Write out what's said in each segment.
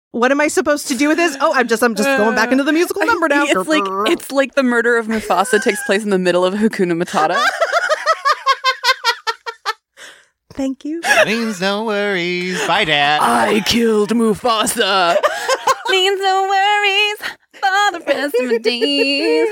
What am I supposed to do with this? Oh, I'm just going back into the musical number now. It's like the murder of Mufasa takes place in the middle of Hakuna Matata. Thank you. Means no worries. Bye, Dad. I killed Mufasa. Means no worries for the rest of my days.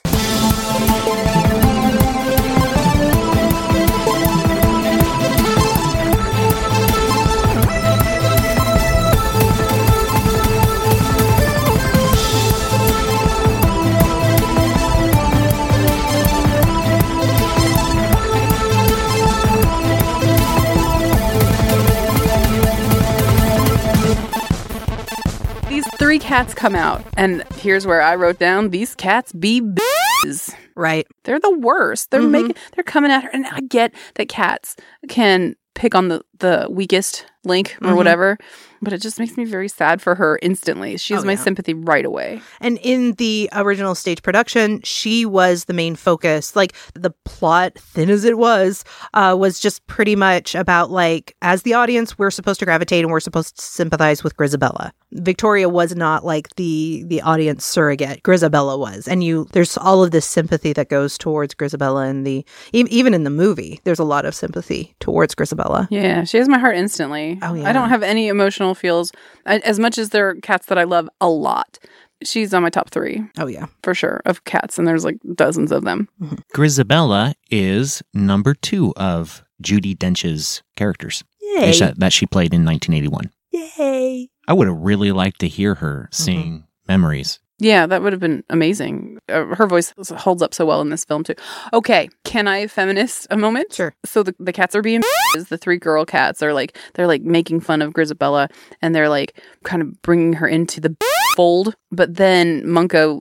These 3 cats come out, and here's where I wrote down, these cats be bitches. Right. They're the worst. They're they're coming at her, and I get that cats can pick on the weakest link or whatever, but it just makes me very sad for her instantly. She has my sympathy right away. And in the original stage production, she was the main focus. Like, the plot, thin as it was just pretty much about, like, as the audience, we're supposed to gravitate and we're supposed to sympathize with Grizabella. Victoria was not like the audience surrogate. Grizabella was. And there's all of this sympathy that goes towards Grizabella, and even in the movie, there's a lot of sympathy towards Grizabella. Yeah, she has my heart instantly. Oh, yeah. I don't have any emotional feels. As much as there are cats that I love a lot, she's on my top 3. Oh, yeah. For sure, of cats, and there's like dozens of them. Grizabella is number 2 of Judi Dench's characters. Yay. That she played in 1981. Yay. I would have really liked to hear her sing Memories. Yeah, that would have been amazing. Her voice holds up so well in this film, too. Okay, can I feminist a moment? Sure. So the cats are being the 3 girl cats are like, they're like making fun of Grizabella, and they're like kind of bringing her into the fold. But then Munko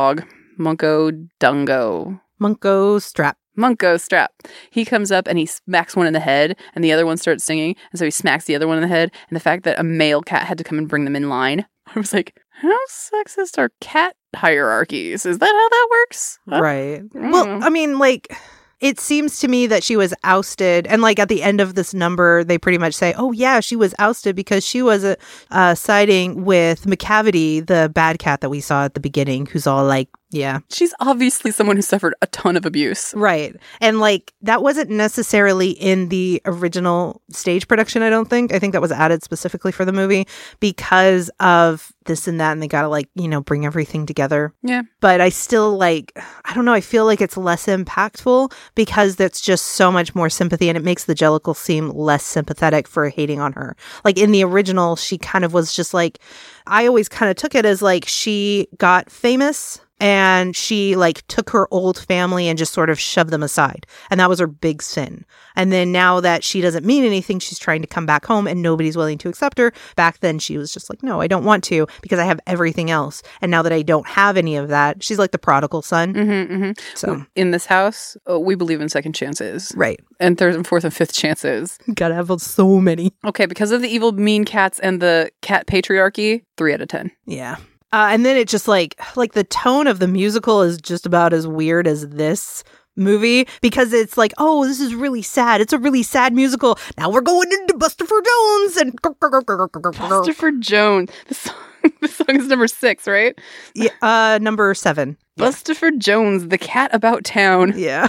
Strap. He comes up and he smacks one in the head, and the other one starts singing, and so he smacks the other one in the head. And the fact that a male cat had to come and bring them in line, I was like, how sexist are cat hierarchies? Is that how that works? Right. Well, I mean, like, it seems to me that she was ousted. And, like, at the end of this number, they pretty much say, oh, yeah, she was ousted because she was siding with McCavity, the bad cat that we saw at the beginning, who's all like, yeah. She's obviously someone who suffered a ton of abuse. Right. And, like, that wasn't necessarily in the original stage production, I don't think. I think that was added specifically for the movie because of this and that, and they gotta, like, bring everything together. Yeah. But I still, like, I don't know, I feel like it's less impactful because that's just so much more sympathy, and it makes the Jellicle seem less sympathetic for hating on her. Like, in the original, she kind of was just like, I always kind of took it as, like, she got famous and she, like, took her old family and just sort of shoved them aside. And that was her big sin. And then now that she doesn't mean anything, she's trying to come back home and nobody's willing to accept her. Back then, she was just like, no, I don't want to because I have everything else. And now that I don't have any of that, she's like the prodigal son. So in this house, we believe in second chances. Right. And third and fourth and fifth chances. Gotta have so many. Okay, because of the evil, mean cats and the cat patriarchy, 3 out of 10. Yeah. And then it just like the tone of the musical is just about as weird as this movie because it's like, oh, this is really sad. It's a really sad musical. Now we're going into Bustopher Jones and Bustopher Jones. The song is number 6, right? Yeah, number 7. Bustopher Jones, the cat about town. Yeah.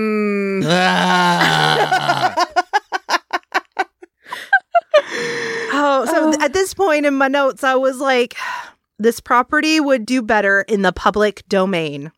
So at this point in my notes, I was like, this property would do better in the public domain.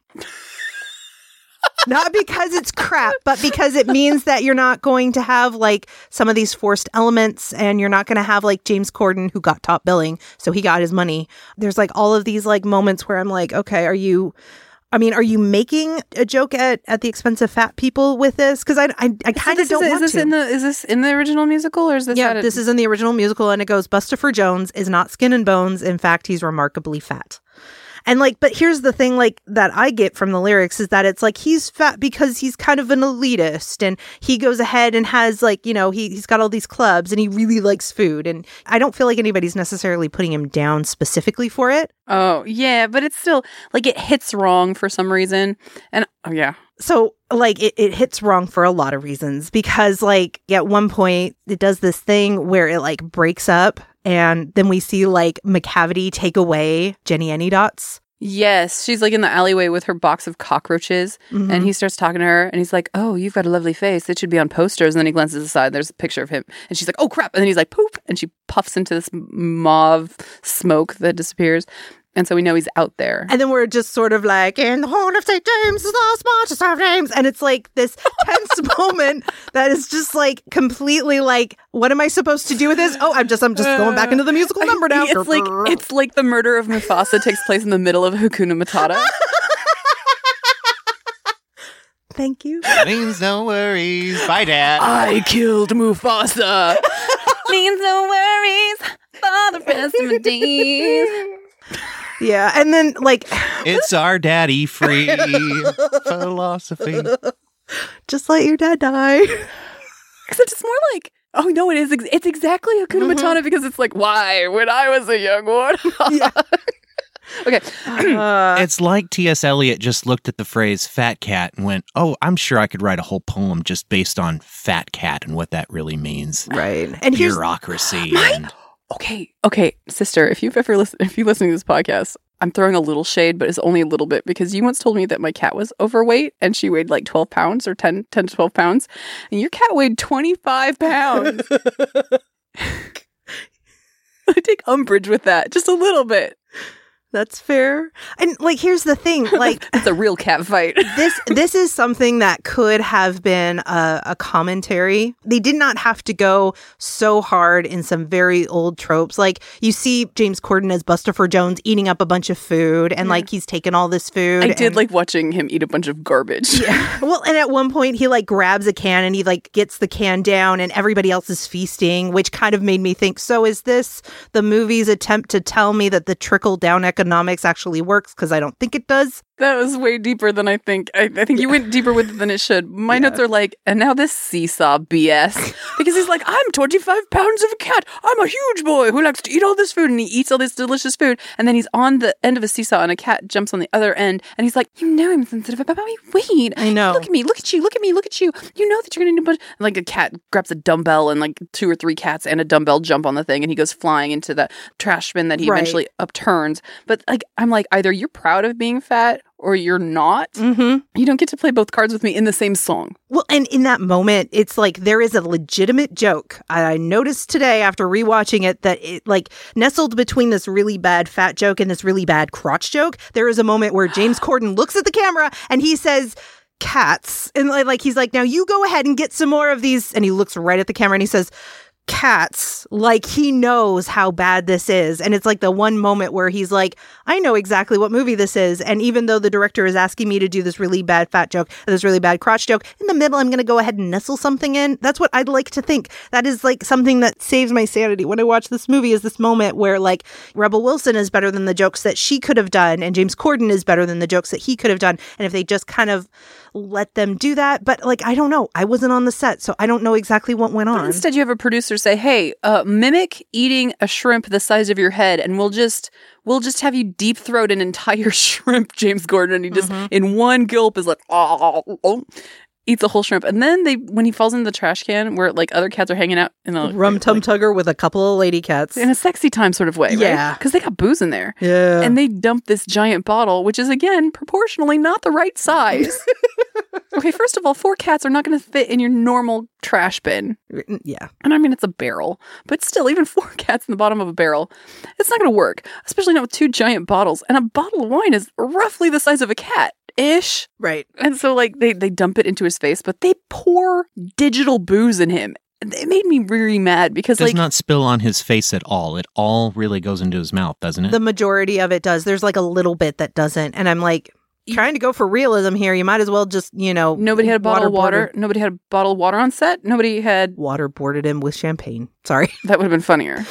Not because it's crap, but because it means that you're not going to have like some of these forced elements, and you're not going to have like James Corden, who got top billing, so he got his money. There's like all of these like moments where I'm like, okay, are you making a joke at the expense of fat people with this? Because I kind of don't want to. Is this in the original musical, or is this? Yeah, this is in the original musical, and it goes, Bustopher Jones is not skin and bones. In fact, he's remarkably fat. And like, but here's the thing, like, that I get from the lyrics is that it's like he's fat because he's kind of an elitist, and he goes ahead and has like, he's got all these clubs and he really likes food. And I don't feel like anybody's necessarily putting him down specifically for it. Oh, yeah, but it's still like it hits wrong for some reason. And oh, yeah. So like it hits wrong for a lot of reasons because like at one point it does this thing where it like breaks up And then we see like McCavity take away Jenny Anydots. Yes, she's like in the alleyway with her box of cockroaches, and he starts talking to her, and he's like, "Oh, you've got a lovely face. It should be on posters." And then he glances aside. There's a picture of him, and she's like, "Oh crap!" And then he's like, "Poop!" And she puffs into this mauve smoke that disappears, and so we know he's out there. And then we're just sort of like, "In the horn of St. James is the smartest of names," and it's like this tense moment that is just like completely like, what am I supposed to do with this? Oh, I'm just going back into the musical number now. It's like the murder of Mufasa takes place in the middle of Hakuna Matata. Thank you. Means no worries. Bye, Dad. I killed Mufasa. Means no worries for the rest of my days. Yeah, and then like It's our daddy free philosophy. just let your dad die. Except it's more like, oh no, it is. It's exactly Hakuna Matata because it's like, why when I was a young one. Yeah. Okay. It's like T.S. Eliot just looked at the phrase fat cat and went, oh, I'm sure I could write a whole poem just based on fat cat and what that really means. Right. And here's bureaucracy. Okay, sister, if you listen to this podcast, I'm throwing a little shade, but it's only a little bit because you once told me that my cat was overweight and she weighed like 12 pounds or 10 to 12 pounds. And your cat weighed 25 pounds. I take umbrage with that just a little bit. That's fair. And like, here's the thing, like it's a real cat fight. This is something that could have been a commentary. They did not have to go so hard in some very old tropes. Like you see James Corden as Bustopher Jones eating up a bunch of food and like he's taken all this food. I did like watching him eat a bunch of garbage. Yeah. Well, and at one point he like grabs a can and he like gets the can down and everybody else is feasting, which kind of made me think, so is this the movie's attempt to tell me that the trickle down economics actually works? Because I don't think it does. That was way deeper than I think. I think you went deeper with it than it should. My notes are like, and now this seesaw BS. Because he's like, I'm 25 pounds of a cat. I'm a huge boy who likes to eat all this food. And he eats all this delicious food. And then he's on the end of a seesaw and a cat jumps on the other end. And he's like, you know I'm sensitive about my weight. I know. Look at me. Look at you. Look at me. Look at you. You know that you're going to need a bunch. Like a cat grabs a dumbbell and like 2 or 3 cats and a dumbbell jump on the thing. And he goes flying into the trash bin that he eventually upturns. But like, I'm like, either you're proud of being fat or you're not. Mm-hmm. You don't get to play both cards with me in the same song. Well, and in that moment, it's like there is a legitimate joke. I noticed today after rewatching it that it like nestled between this really bad fat joke and this really bad crotch joke. There is a moment where James Corden looks at the camera and he says, cats. And like he's like, now you go ahead and get some more of these. And he looks right at the camera and he says, cats, like he knows how bad this is. And it's like the one moment where he's like, I know exactly what movie this is. And even though the director is asking me to do this really bad fat joke and this really bad crotch joke, in the middle, I'm going to go ahead and nestle something in. That's what I'd like to think. That is like something that saves my sanity when I watch this movie, is this moment where like Rebel Wilson is better than the jokes that she could have done. And James Corden is better than the jokes that he could have done. And if they just kind of let them do that. But like, I don't know. I wasn't on the set, so I don't know exactly what went on. But instead, you have a producer say, hey, mimic eating a shrimp the size of your head, and we'll just have you deep throat an entire shrimp, James Corden. And he just, in one gulp, is like, oh, eats a whole shrimp. And then when he falls into the trash can where like other cats are hanging out in a rum tum tugger with a couple of lady cats in a sexy time sort of way, yeah, right? Because they got booze in there. Yeah. And they dump this giant bottle, which is again proportionally not the right size. Okay, first of all, 4 cats are not going to fit in your normal trash bin. Yeah. And I mean, it's a barrel, but still, even 4 cats in the bottom of a barrel, it's not going to work, especially not with 2 giant bottles. And a bottle of wine is roughly the size of a cat-ish. Right. And so, like, they dump it into his face, but they pour digital booze in him. It made me really mad because, it does not spill on his face at all. It all really goes into his mouth, doesn't it? The majority of it does. There's like a little bit that doesn't. And I'm like, trying to go for realism here. You might as well just, nobody had a bottle of water. Nobody had a bottle of water on set. Nobody had waterboarded him with champagne. Sorry. That would have been funnier.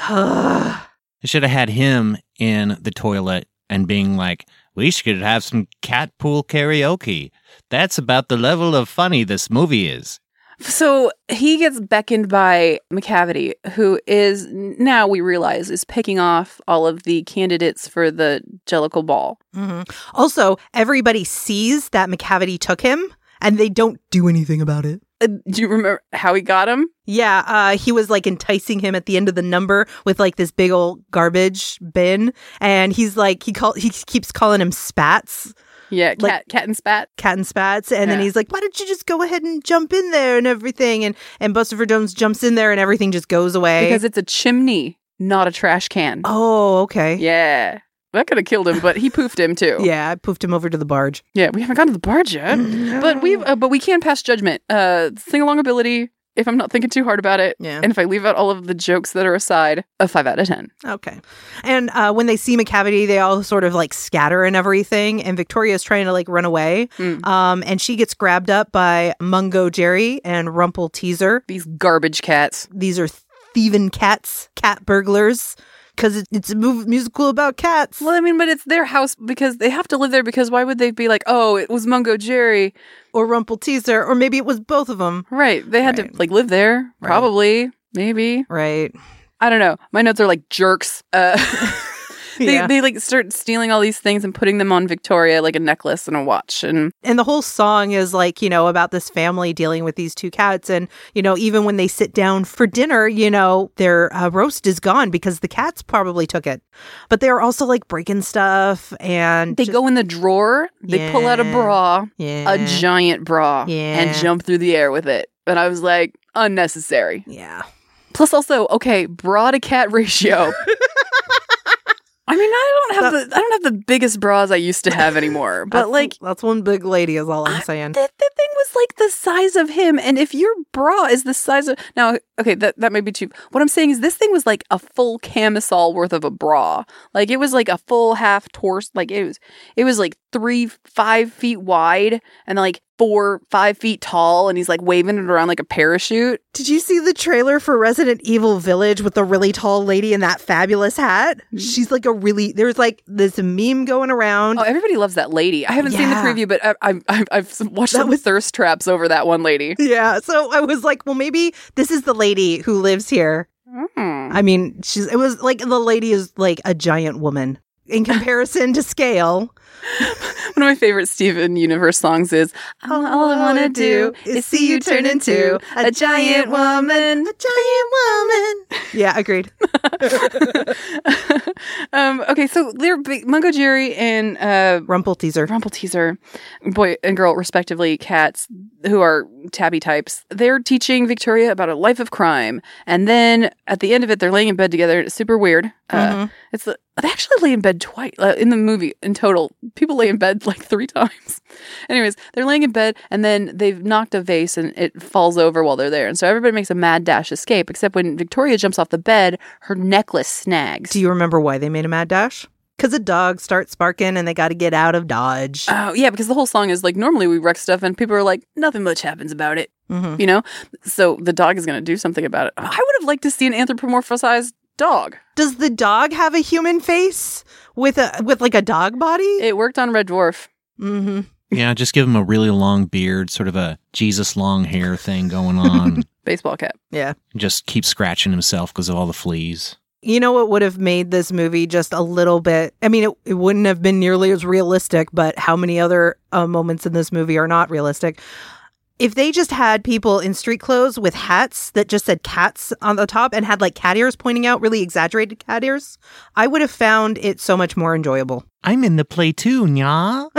They should have had him in the toilet and being like, we should have some cat pool karaoke. That's about the level of funny this movie is. So he gets beckoned by McCavity, who is, now we realize, is picking off all of the candidates for the Jellicle Ball. Mm-hmm. Also, everybody sees that McCavity took him, and they don't do anything about it. Do you remember how he got him? Yeah, he was like enticing him at the end of the number with like this big old garbage bin, and he's like he keeps calling him Spats. Yeah, Like- cat and spat. Cat and Spats, and then Yeah. he's like, "Why don't you just go ahead and jump in there and everything?" And Buster Jones jumps in there, and everything just goes away Because it's a chimney, not a trash can. oh, okay, Yeah. That could have killed him, but he poofed him too. yeah. I poofed him over to the barge. Yeah, we haven't gotten to the barge yet. But we can pass judgment. Sing along ability, if I'm not thinking too hard about it. Yeah. And if I leave out all of the jokes that are aside, a 5 out of 10. Okay. And when they see McCavity, they all sort of like scatter and everything. And Victoria's trying to like run away. And she gets grabbed up by Mungo Jerry and Rumple Teaser. These garbage cats. These are thieving cats, cat burglars, because it's a musical about cats. Well, I mean, but it's their house because they have to live there because why would they be like, oh, it was Mungo Jerry? Or Rumple Teaser, or maybe it was both of them. Right. They had to Right. like live there. Right. Probably. Maybe. Right. I don't know. My notes are like jerks. Yeah. They like start stealing all these things and putting them on Victoria like a necklace and a watch. And And the whole song is like, about this family dealing with these two cats. And, even when they sit down for dinner, their roast is gone because the cats probably took it. But they're also like breaking stuff and they go in the drawer, they pull out a Yeah. bra, yeah. a giant bra, Yeah. and jump through the air with it. And I was like, unnecessary. Yeah. Plus also, okay, bra to cat ratio. I mean, I don't have the biggest bras I used to have anymore, but that's one big lady is all I'm saying. the thing was like the size of him, and if your bra is the size of now, okay, that might be too. What I'm saying is this thing was like a full camisole worth of a bra, like it was like a full half torso, like it was like 5 feet wide and like 4-5 feet tall, and he's like waving it around like a parachute. Did you see the trailer for Resident Evil Village with the really tall lady in that fabulous hat? She's like there's like this meme going around. Oh, everybody loves that lady. I haven't seen the Yeah. preview, but I've watched That some was- thirst traps over that one lady. Yeah, so I was like, well, maybe this is the lady who lives here. I mean, it was like the lady is like a giant woman in comparison to scale. One of my favorite Steven Universe songs is all I want to do is see you turn into a giant woman. A giant woman. Yeah, agreed. Okay, so they're Mungo Jerry and Rumple Teaser. Rumple Teaser, boy and girl respectively, cats who are tabby types. They're teaching Victoria about a life of crime, and then at the end of it, they're laying in bed together. It's super weird. They actually lay in bed twice in the movie. In total, people lay in bed like 3 times. Anyways, they're laying in bed, and then they've knocked a vase, and it falls over while they're there. And so everybody makes a mad dash escape, except when Victoria jumps off the bed, her necklace snags. Do you remember why they made a mad dash? Because a dog starts barking and they got to get out of Dodge. Oh, yeah, because the whole song is like, normally we wreck stuff, and people are like, nothing much happens about it. Mhm. So the dog is going to do something about it. I would have liked to see an anthropomorphized dog. Does the dog have a human face with like a dog body? It worked on Red Dwarf. Mm-hmm. Yeah, just give him a really long beard, sort of a Jesus long hair thing going on. Baseball cap. Yeah. Just keep scratching himself because of all the fleas. You know what would have made this movie just a little bit, I mean, it wouldn't have been nearly as realistic, but how many other moments in this movie are not realistic? If they just had people in street clothes with hats that just said cats on the top and had like cat ears pointing out, really exaggerated cat ears, I would have found it so much more enjoyable. I'm in the play too, nya.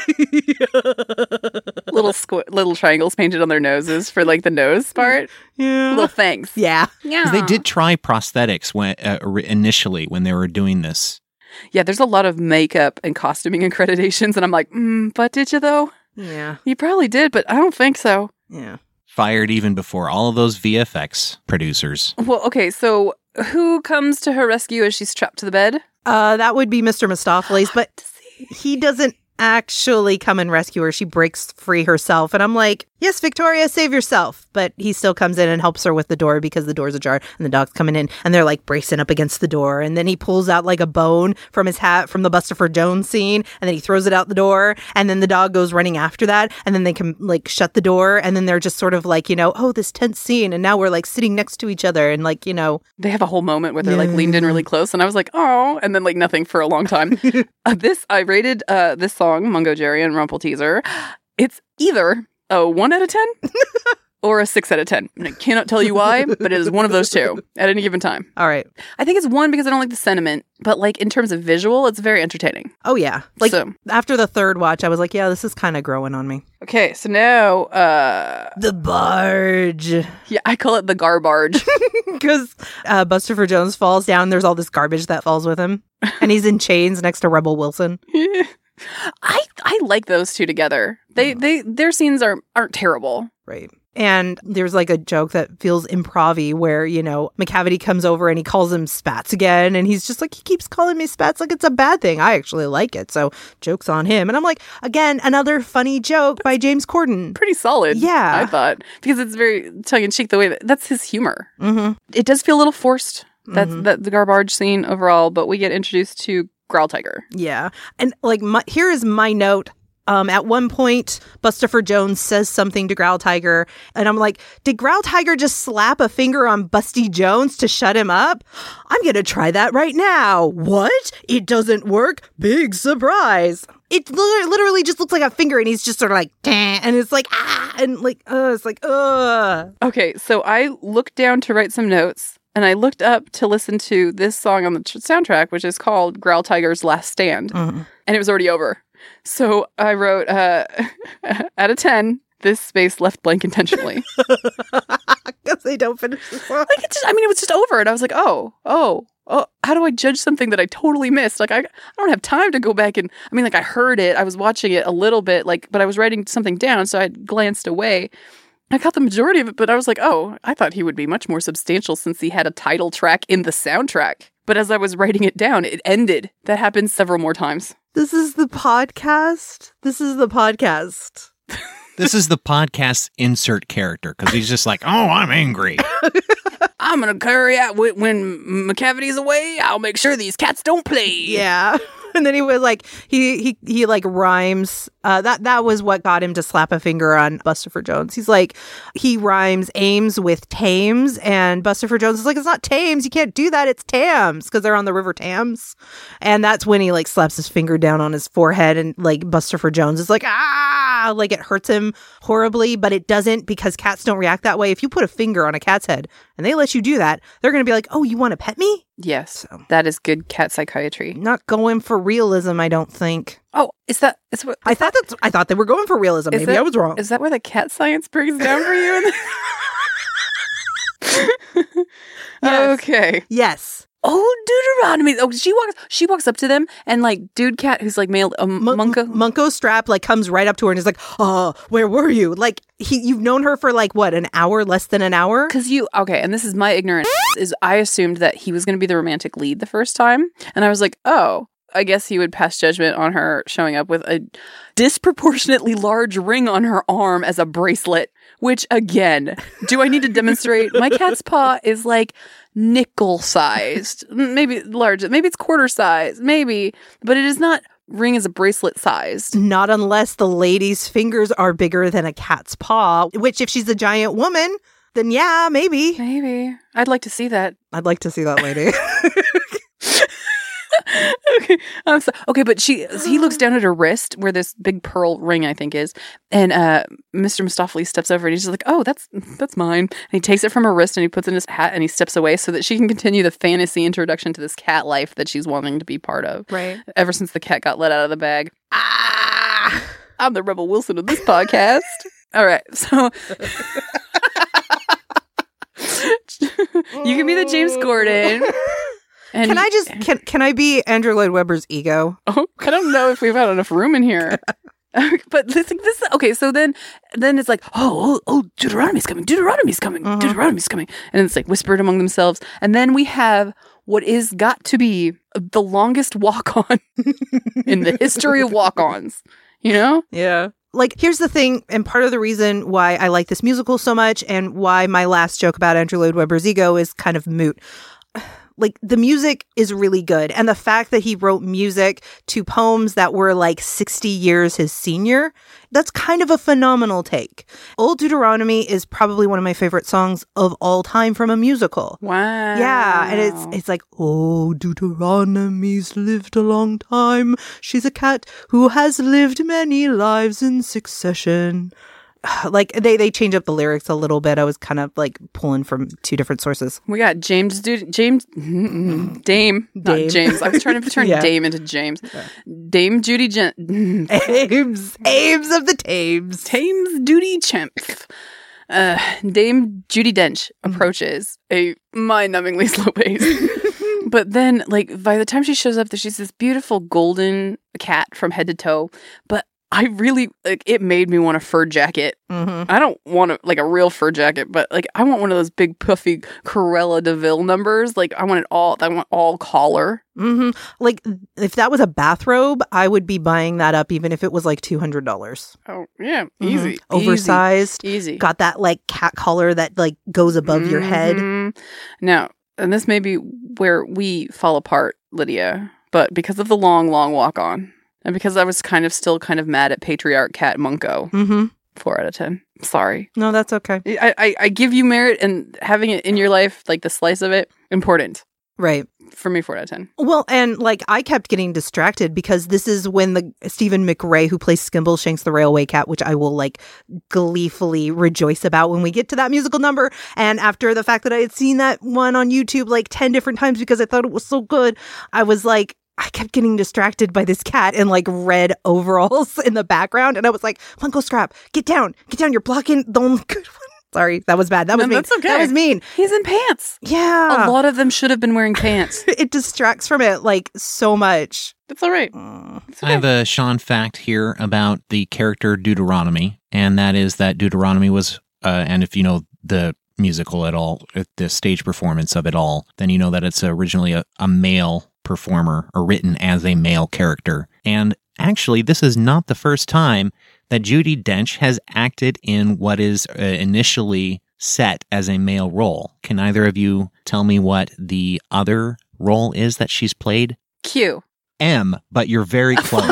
Little triangles painted on their noses for like the nose part. Yeah. Little fangs. Yeah. Yeah. 'Cause they did try prosthetics when initially when they were doing this. Yeah, there's a lot of makeup and costuming accreditations, and I'm like, but did you though? Yeah. You probably did, but I don't think so. Yeah. Fired even before all of those VFX producers. Well, okay, so who comes to her rescue as she's trapped to the bed? That would be Mr. Mistopheles, but he doesn't actually come and rescue her. She breaks free herself. And I'm like, yes, Victoria, save yourself. But he still comes in and helps her with the door because the door's ajar and the dog's coming in and they're like bracing up against the door. And then he pulls out like a bone from his hat from the Buster Jones scene. And then he throws it out the door. And then the dog goes running after that. And then they can like shut the door. And then they're just sort of like, oh, this tense scene. And now we're like sitting next to each other and like, They have a whole moment where they're like leaned in really close. And I was like, oh, and then like nothing for a long time. I rated this song, Mungo Jerry and Rumple Teaser. It's either a 1 out of 10 or a 6 out of 10. And I cannot tell you why, but it is one of those two at any given time. All right. I think it's 1 because I don't like the sentiment, but like in terms of visual, it's very entertaining. Oh, yeah. Like So- after the third watch, I was like, yeah, this is kind of growing on me. Okay, so now, The barge. yeah, I call it the garbage. Because Bustopher Jones falls down. There's all this garbage that falls with him. And he's in chains next to Rebel Wilson. I like those two together. Their scenes aren't terrible. Right. And there's like a joke that feels improv-y where, you know, McCavity comes over and he calls him Spats again. And he's just like, he keeps calling me Spats like it's a bad thing. I actually like it. So joke's on him. And I'm like, again, another funny joke by James Corden. Pretty solid. Yeah. I thought. Because it's very tongue-in-cheek the way that's his humor. Mm-hmm. It does feel a little forced. That's the garbage scene overall, but we get introduced to Growl Tiger. Yeah. And like, here is my note. At one point, Bustopher Jones says something to Growl Tiger, and I'm like, did Growl Tiger just slap a finger on Busty Jones to shut him up? I'm going to try that right now. What? It doesn't work? Big surprise. It literally just looks like a finger, and he's just sort of like, and it's like, and like, it's like, Okay, so I looked down to write some notes, and I looked up to listen to this song on the soundtrack, which is called Growl Tiger's Last Stand, and it was already over. So I wrote, out of 10, this space left blank intentionally. Because they don't finish the song. Like it was just over, and I was like, oh, how do I judge something that I totally missed? Like, I don't have time to go back and, I mean, like, I heard it, I was watching it a little bit, like, but I was writing something down, so I glanced away. I caught the majority of it, but I was like, oh, I thought he would be much more substantial since he had a title track in the soundtrack. But as I was writing it down, it ended. That happened several more times. This is the podcast. This is the podcast. This is the podcast insert character because he's just like, oh, I'm angry. I'm going to carry out when McCavity's away. I'll make sure these cats don't play. Yeah. And then he was like, he like rhymes. That was what got him to slap a finger on Bustopher Jones. He's like, he rhymes aims with Thames, and Bustopher Jones is like, it's not Thames. You can't do that. It's Thames, because they're on the River Thames. And that's when he like slaps his finger down on his forehead, and like Bustopher Jones is like, like it hurts him horribly, but it doesn't, because cats don't react that way. If you put a finger on a cat's head and they let you do that, they're going to be like, oh, you want to pet me? Yes, that is good cat psychiatry. Not going for realism, I don't think. Oh, I thought they were going for realism. Maybe I was wrong. Is that where the cat science breaks down for you? Yes. Okay. Yes. Oh, Deuteronomy. Oh, she walks up to them, and like dude cat who's like male Munko Strap like comes right up to her and is like, oh, where were you? Like you've known her for like what, an hour, less than an hour? And this is my ignorance, is I assumed that he was going to be the romantic lead the first time, and I was like, oh, I guess he would pass judgment on her showing up with a disproportionately large ring on her arm as a bracelet, which, again, do I need to demonstrate? My cat's paw is like nickel-sized. Maybe large. Maybe it's quarter size. Maybe. But it is not ring as a bracelet sized. Not unless the lady's fingers are bigger than a cat's paw, which if she's a giant woman, then yeah, maybe. Maybe. I'd like to see that. I'd like to see that lady. Okay, but he looks down at her wrist where this big pearl ring, I think, is, and Mr. Mistopheles steps over and he's just like, oh, that's mine. And he takes it from her wrist and he puts it in his hat and he steps away so that she can continue the fantasy introduction to this cat life that she's wanting to be part of. Right. Ever since the cat got let out of the bag. I'm the Rebel Wilson of this podcast. All right, so you can be the James Corden. And can I be Andrew Lloyd Webber's ego? Oh, I don't know if we've had enough room in here. But this okay, so then it's like, oh, Deuteronomy's coming, Deuteronomy's coming, Deuteronomy's coming. And it's like whispered among themselves. And then we have what is got to be the longest walk-on in the history of walk-ons, you know? Yeah. Like, here's the thing, and part of the reason why I like this musical so much and why my last joke about Andrew Lloyd Webber's ego is kind of moot. Like, the music is really good. And the fact that he wrote music to poems that were like 60 years his senior, that's kind of a phenomenal take. Old Deuteronomy is probably one of my favorite songs of all time from a musical. Wow. Yeah. And it's like, oh, Deuteronomy's lived a long time. She's a cat who has lived many lives in succession. like they change up the lyrics a little bit. I was kind of like pulling from two different sources. We got Dame, not James. I was trying to turn Dame into James. Dame Judy Ames of the Thames. Thames Duty Chimp. Dame Judi Dench approaches a mind-numbingly slow pace. But then, like, by the time she shows up, she's this beautiful golden cat from head to toe. But I really, like, it made me want a fur jacket. Mm-hmm. I don't want a real fur jacket, but, like, I want one of those big, puffy Cruella de Vil numbers. Like, I want all collar. Mm-hmm. Like, if that was a bathrobe, I would be buying that up, even if it was like $200. Oh, yeah. Easy. Mm-hmm. Oversized. Easy. Got that, like, cat collar that, like, goes above your head. Now, and this may be where we fall apart, Lydia, but because of the long, long walk on, and because I was still mad at Patriarch Cat Munko, 4 out of 10. Sorry. No, that's okay. I give you merit, and having it in your life, like the slice of it, important. Right. For me, 4 out of 10. Well, and like I kept getting distracted because this is when the Stephen McRae, who plays Skimbleshanks the Railway Cat, which I will like gleefully rejoice about when we get to that musical number. And after the fact that I had seen that one on YouTube like 10 different times because I thought it was so good, I was like, I kept getting distracted by this cat in like red overalls in the background. And I was like, Funko Scrap, get down, you're blocking the only good one. Sorry, that was bad. That was mean. That's okay. That was mean. He's in pants. Yeah. A lot of them should have been wearing pants. It distracts from it like so much. That's all right. I have a Sean fact here about the character Deuteronomy, and that is that Deuteronomy was, and if you know the musical at all, the stage performance of it all, then you know that it's originally a male performer or written as a male character. And actually, this is not the first time that Judi Dench has acted in what is initially set as a male role. Can either of you tell me what the other role is that she's played? Q. M, but you're very close.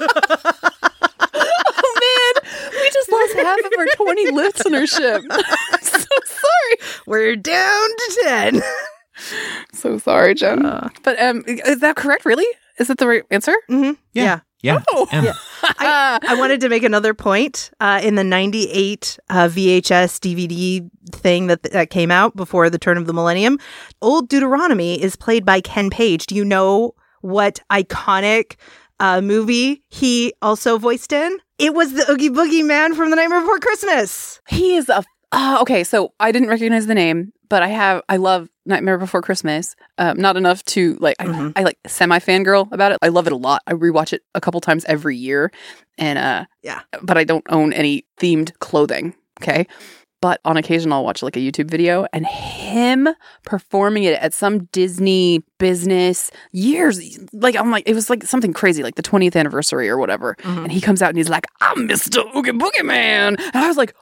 Oh, man. We just lost half of our 20 listenership. I'm so sorry. We're down to 10. So sorry, Jen. But is that correct, really? Is that the right answer? Mm-hmm. Yeah. Yeah. Oh. Yeah. I wanted to make another point. In the 98 VHS DVD thing that came out before the turn of the millennium, old Deuteronomy is played by Ken Page. Do you know what iconic movie he also voiced in? It was the Oogie Boogie Man from The Nightmare Before Christmas. He is a... okay, so I didn't recognize the name, but I love Nightmare Before Christmas. Not enough to like, I like semi-fangirl about it. I love it a lot. I rewatch it a couple times every year. And yeah, but I don't own any themed clothing. Okay. But on occasion I'll watch like a YouTube video and him performing it at some Disney business years. Like, I'm like, it was like something crazy, like the 20th anniversary or whatever. Mm-hmm. And he comes out and he's like, I'm Mr. Oogie Boogie Man. And I was like,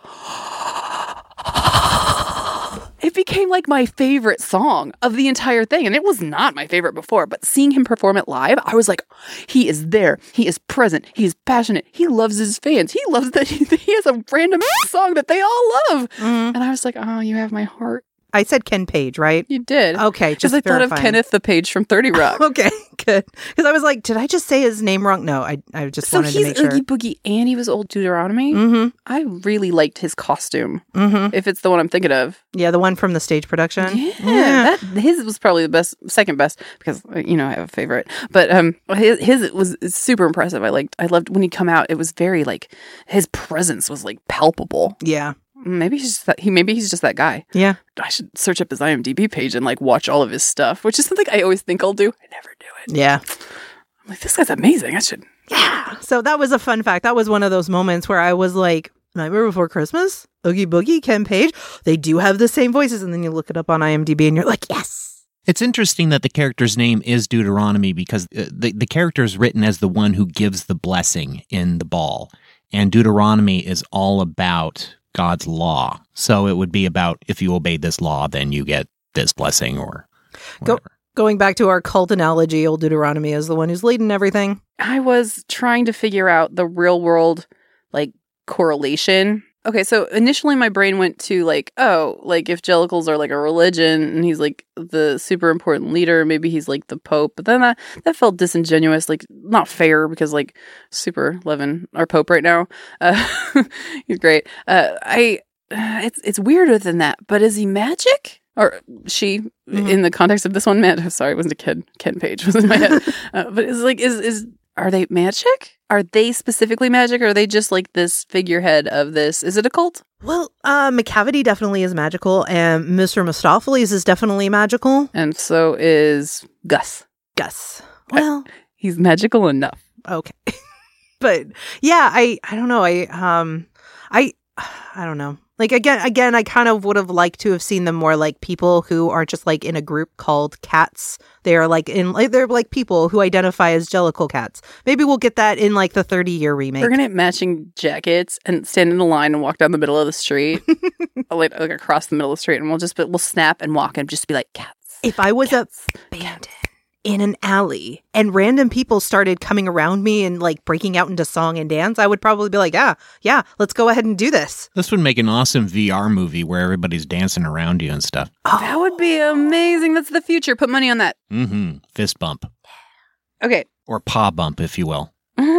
it became like my favorite song of the entire thing. And it was not my favorite before, but seeing him perform it live, I was like, he is there. He is present. He is passionate. He loves his fans. He loves that he has a random song that they all love. Mm. And I was like, oh, you have my heart. I said Ken Page, right? You did. Okay, just because I thought of Kenneth the Page from 30 Rock. Okay, good. Because I was like, did I just say his name wrong? No, I just wanted to make sure. So he's Oogie Boogie and he was old Deuteronomy? Mm-hmm. I really liked his costume. Mm-hmm. If it's the one I'm thinking of. Yeah, the one from the stage production. Yeah. His was probably the best, second best, because, you know, I have a favorite. But his was super impressive. I loved when he'd come out. It was very, like, his presence was, like, palpable. Yeah. Maybe he's just that guy. Yeah. I should search up his IMDb page and like watch all of his stuff, which is something I always think I'll do. I never do it. Yeah. I'm like, this guy's amazing. I should. Yeah. So that was a fun fact. That was one of those moments where I was like, Nightmare Before Christmas, Oogie Boogie, Ken Page, they do have the same voices. And then you look it up on IMDb and you're like, yes. It's interesting that the character's name is Deuteronomy because the character is written as the one who gives the blessing in the ball. And Deuteronomy is all about God's law. So it would be about if you obey this law, then you get this blessing or whatever. Going back to our cult analogy, old Deuteronomy is the one who's leading everything. I was trying to figure out the real world, like, correlation Okay, so initially my brain went to like, oh, like if Jellicles are like a religion and he's like the super important leader, maybe he's like the Pope. But then that felt disingenuous, like not fair because like super loving our Pope right now. He's great. It's weirder than that. But is he magic? Or she, in the context of this one, man, sorry, it wasn't a Ken Page, was in my head. But it's like, are they magic? Are they specifically magic, or are they just like this figurehead of this? Is it a cult? Well, Macavity definitely is magical, and Mr. Mistopheles is definitely magical. And so is Gus. Well, He's magical enough. okay. But yeah, I don't know. I don't know. Like again, I kind of would have liked to have seen them more like people who are just like in a group called cats. They're like people who identify as Jellicle cats. Maybe we'll get that in like the 30-year remake. We're gonna have matching jackets and stand in a line and walk down the middle of the street, like across the middle of the street, and we'll snap and walk and just be like cats. If I was a bandit in an alley and random people started coming around me and like breaking out into song and dance, I would probably be like, yeah, let's go ahead and do this. This would make an awesome VR movie where everybody's dancing around you and stuff. Oh, that would be amazing. That's the future. Put money on that. Mm-hmm. Fist bump. Okay. Or paw bump, if you will.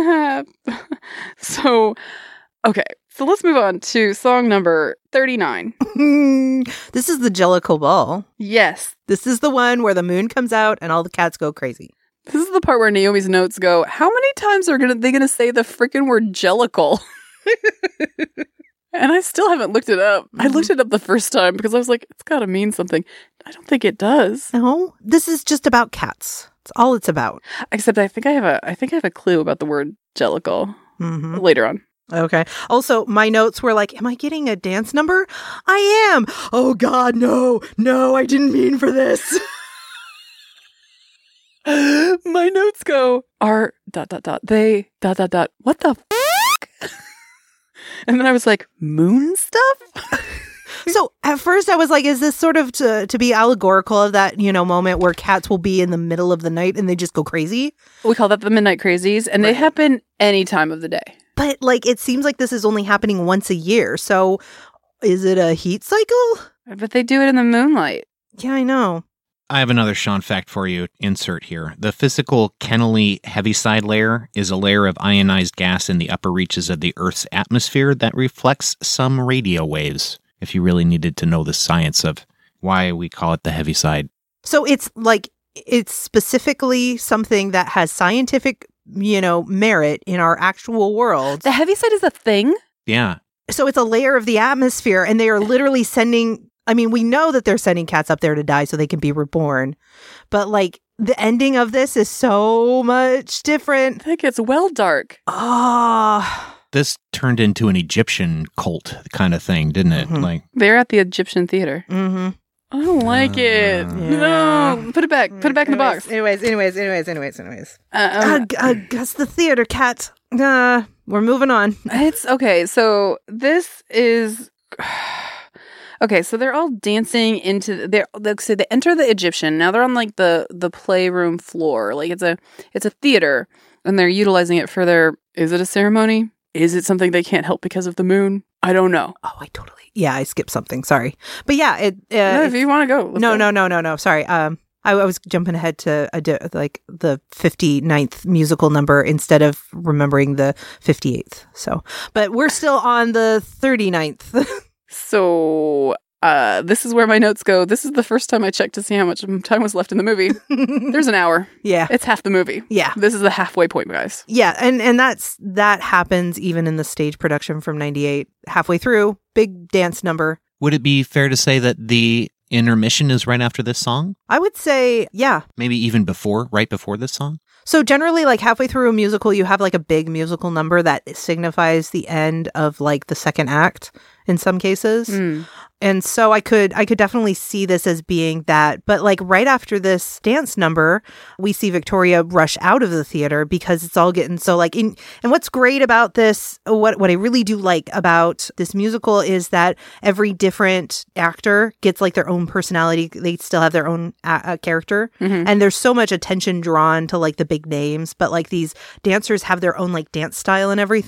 So let's move on to song number 39. This is the Jellicle Ball. Yes. This is the one where the moon comes out and all the cats go crazy. This is the part where Naomi's notes go, how many times are they gonna say the freaking word Jellicle? And I still haven't looked it up. I looked it up the first time because I was like, it's gotta mean something. I don't think it does. No, this is just about cats. It's all it's about. Except I think I have a clue about the word Jellicle later on. Okay. Also, my notes were like, am I getting a dance number? I am. Oh God, no, I didn't mean for this. My notes go, are ... they ... what the f***? And then I was like, moon stuff? So at first I was like, is this sort of to be allegorical of that, moment where cats will be in the middle of the night and they just go crazy? We call that the midnight crazies, and they happen any time of the day. But like, it seems like this is only happening once a year. So is it a heat cycle? But they do it in the moonlight. Yeah, I know. I have another Sean fact for you. Insert here. The physical Kennelly heaviside layer is a layer of ionized gas in the upper reaches of the Earth's atmosphere that reflects some radio waves, if you really needed to know the science of why we call it the heaviside. So it's specifically something that has scientific merit in our actual world. The heaviside is a thing? Yeah. So it's a layer of the atmosphere, and they are literally sending, we know that they're sending cats up there to die so they can be reborn. But like, the ending of this is so much different. I think it's well dark. Oh. This turned into an Egyptian cult kind of thing, didn't it? Mm-hmm. Like they're at the Egyptian theater. Mm-hmm. I don't like it. Yeah. No, put it back. Put it back in the box. Anyways. Gus the theater cat. We're moving on. It's okay. So this is okay. So they're all dancing into they enter the Egyptian. Now they're on like the playroom floor. Like it's a theater, and they're utilizing it for their. Is it a ceremony? Is it something they can't help because of the moon? I don't know. Oh, I skipped something. Sorry. But yeah, no, if you want to go. No. Sorry. I was jumping ahead to like the 59th musical number instead of remembering the 58th. So, but we're still on the 39th. So, this is where my notes go. This is the first time I checked to see how much time was left in the movie. There's an hour. Yeah. It's half the movie. Yeah. This is the halfway point, guys. Yeah. And that happens even in the stage production from 98. Halfway through, big dance number. Would it be fair to say that the intermission is right after this song? I would say, yeah. Maybe even right before this song? So generally, like halfway through a musical, you have like a big musical number that signifies the end of like the second act in some cases. And so I could definitely see this as being that. But like right after this dance number, we see Victoria rush out of the theater because it's all getting so like and what's great about this, what I really do like about this musical is that every different actor gets like their own personality. They still have their own character. And there's so much attention drawn to like the big names, but like these dancers have their own like dance style and everything.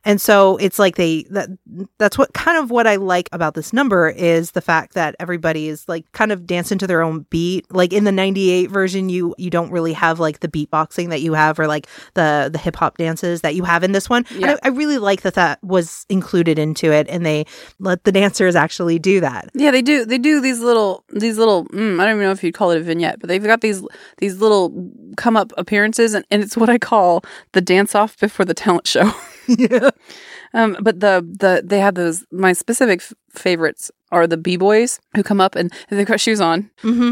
And so it's like that's what kind of what I like about this number is the fact that everybody is like kind of dancing to their own beat. Like in the 98 version, you don't really have like the beatboxing that you have or like the hip hop dances that you have in this one. Yeah. And I really like that was included into it and they let the dancers actually do that. Yeah, they do these little I don't even know if you'd call it a vignette, but they've got these little come up appearances and it's what I call the dance off before the talent show. Yeah. But they have those. My specific favorites are the b-boys who come up and they've got shoes on,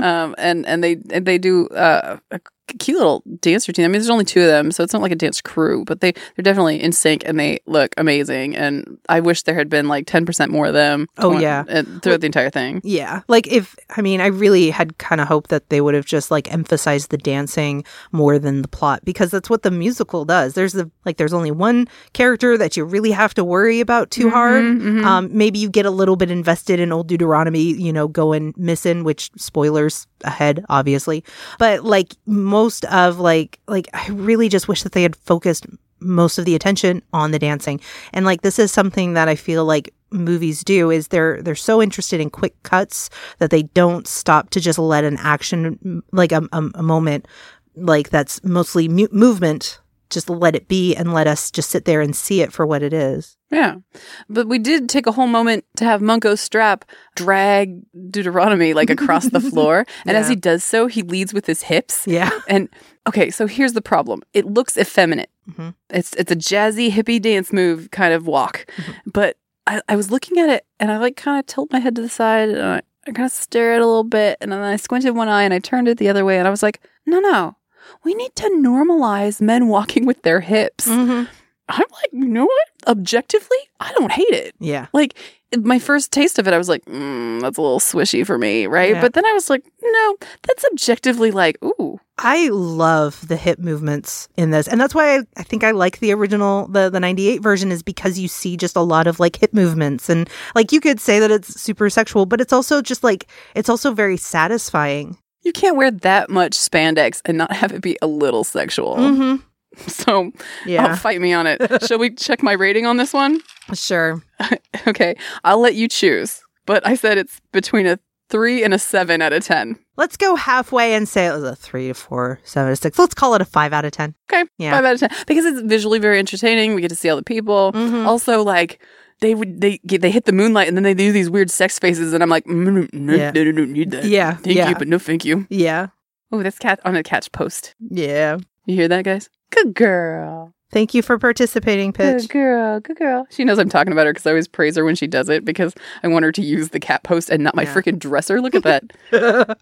and they do a cute little dance routine. I mean, there's only 2 of them, so it's not like a dance crew, but they're definitely in sync and they look amazing. And I wish there had been like 10% more of them. Oh yeah, throughout the entire thing. Yeah, like I really had kind of hoped that they would have just like emphasized the dancing more than the plot because that's what the musical does. There's only one character that you really have to worry about too hard. Maybe you get a little bit invested in old Deuteronomy, going missing, which spoilers ahead, obviously. But like most of like I really just wish that they had focused most of the attention on the dancing. And like this is something that I feel like movies do is they're so interested in quick cuts that they don't stop to just let an action like a moment like that's mostly movement just let it be and let us just sit there and see it for what it is. Yeah. But we did take a whole moment to have Mungo Strap drag Deuteronomy like across the floor. And as he does so, he leads with his hips. Yeah. And okay, so here's the problem. It looks effeminate. Mm-hmm. It's a jazzy hippie dance move kind of walk. Mm-hmm. But I was looking at it and I like kind of tilt my head to the side and I kind of stare at it a little bit. And then I squinted one eye and I turned it the other way and I was like, no. We need to normalize men walking with their hips. Mm-hmm. I'm like, you know what? Objectively, I don't hate it. Yeah. Like, my first taste of it, I was like, that's a little swishy for me, right? Yeah. But then I was like, no, that's objectively like, ooh. I love the hip movements in this. And that's why I think I like the original, the 98 version is because you see just a lot of like hip movements. And like, you could say that it's super sexual, but it's also just like, it's also very satisfying. You can't wear that much spandex and not have it be a little sexual. Mm-hmm. So, fight me on it. Shall we check my rating on this one? Sure. Okay, I'll let you choose. But I said it's between a 3 and a 7 out of 10. Let's go halfway and say it was a 3 to 4, 7 to 6. Let's call it a 5 out of 10. Okay, yeah. 5 out of 10. Because it's visually very entertaining. We get to see all the people. Mm-hmm. Also, like... They hit the moonlight and then they do these weird sex faces and I'm like, no, don't need that. Yeah. Thank you, but no thank you. Yeah. Oh, that's cat on a cat's post. Yeah. You hear that, guys? Good girl. Thank you for participating, Pitch. Good girl. She knows I'm talking about her because I always praise her when she does it because I want her to use the cat post and not my freaking dresser. Look at that.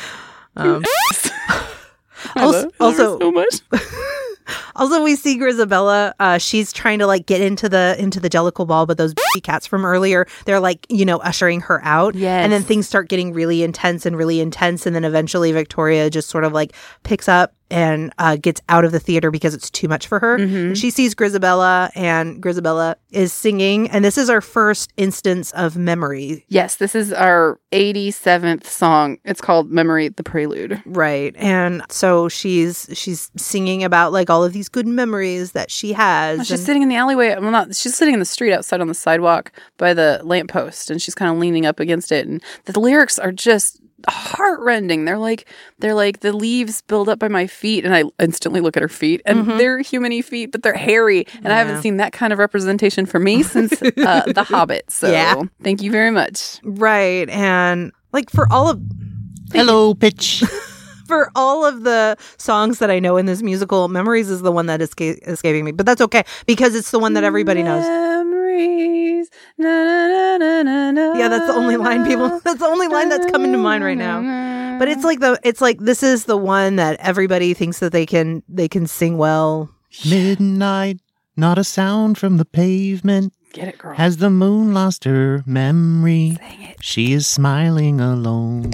Also, so much. Also, we see Grisabella. She's trying to like get into the Jellicle ball, but those cats from earlier, they're like, ushering her out. Yes. And then things start getting really intense. And then eventually Victoria just sort of like picks up and gets out of the theater because it's too much for her. Mm-hmm. She sees Grisabella and Grisabella is singing. And this is our first instance of Memory. Yes, this is our 87th song. It's called Memory, the Prelude. Right. And so she's singing about like all of these good memories that she has. Well, she's sitting in the alleyway. Well, she's sitting in the street outside on the sidewalk by the lamppost and she's kind of leaning up against it. And the lyrics are just heartrending. They're like the leaves build up by my feet, and I instantly look at her feet, and they're human-y feet, but they're hairy, and I haven't seen that kind of representation for me since The Hobbit. So thank you very much. Right, and like for all of hello, Pitch. For all of the songs that I know in this musical, Memories is the one that is escaping me, but that's okay because it's the one that everybody knows. Memories. Na, na, na, na, na, yeah, that's the only line, people. That's the only line that's coming to mind right now. But it's like this is the one that everybody thinks that they can sing well. Midnight, not a sound from the pavement. Get it, girl. Has the moon lost her memory? Sing it. She is smiling alone.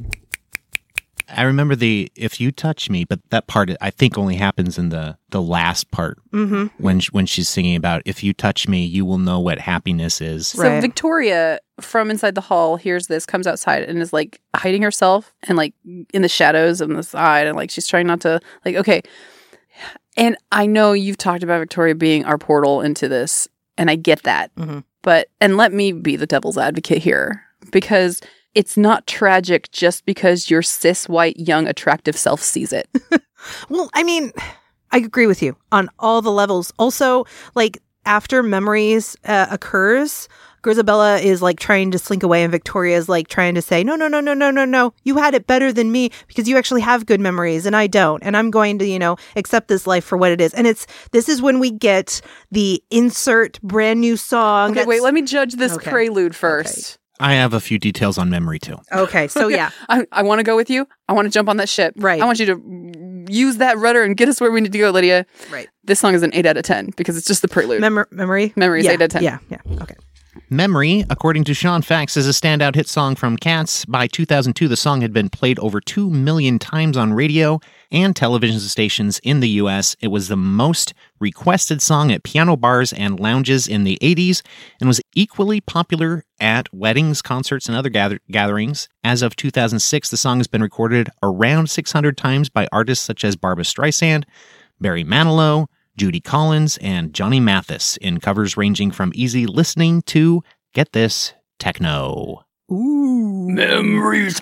I remember the "If You Touch Me," but that part I think only happens in the last part when she's singing about "If you touch me, you will know what happiness is." So Victoria from inside the hall hears this, comes outside, and is like hiding herself and like in the shadows on the side, and like she's trying not to like okay. And I know you've talked about Victoria being our portal into this And I get that. Mhm. But, and let me be the devil's advocate here, because it's not tragic just because your cis, white, young, attractive self sees it. Well, I mean, I agree with you on all the levels. Also, like, after Memories occurs, Grisabella is like trying to slink away, and Victoria is like trying to say, no. You had it better than me because you actually have good memories and I don't. And I'm going to, accept this life for what it is. And this is when we get the insert brand new song. Okay, wait, let me judge this prelude first. Okay. I have a few details on Memory too. Okay, so yeah. I want to go with you. I want to jump on that ship. Right. I want you to use that rudder and get us where we need to go, Lydia. Right. This song is an 8 out of 10 because it's just the prelude. Memory? Memory is 8 out of 10. Yeah. Okay. Memory, according to Sean Fax, is a standout hit song from Cats. By 2002, the song had been played over 2 million times on radio and television stations in the U.S. It was the most requested song at piano bars and lounges in the 80s and was equally popular at weddings, concerts, and other gatherings. As of 2006, the song has been recorded around 600 times by artists such as Barbra Streisand, Barry Manilow, Judy Collins, and Johnny Mathis in covers ranging from easy listening to, get this, techno. Ooh. Memories.